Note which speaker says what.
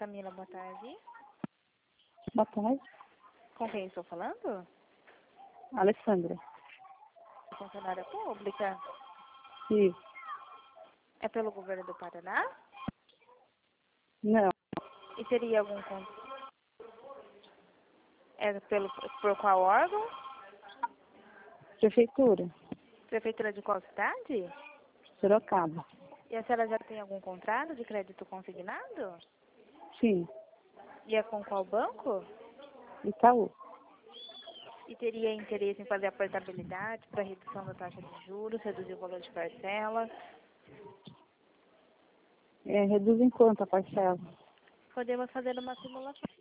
Speaker 1: Camila, boa tarde.
Speaker 2: Boa tarde.
Speaker 1: Com quem estou falando?
Speaker 2: Alessandra.
Speaker 1: Funcionária pública.
Speaker 2: Isso.
Speaker 1: É pelo governo do Paraná?
Speaker 2: Não.
Speaker 1: E teria algum... Por qual órgão?
Speaker 2: Prefeitura.
Speaker 1: Prefeitura de qual cidade?
Speaker 2: Sorocaba.
Speaker 1: E a senhora já tem algum contrato de crédito consignado?
Speaker 2: Sim.
Speaker 1: E é com qual banco?
Speaker 2: Itaú.
Speaker 1: E teria interesse em fazer a portabilidade para redução da taxa de juros, reduzir o valor de parcela?
Speaker 2: Reduz em quanto a parcela?
Speaker 1: Podemos fazer uma simulação.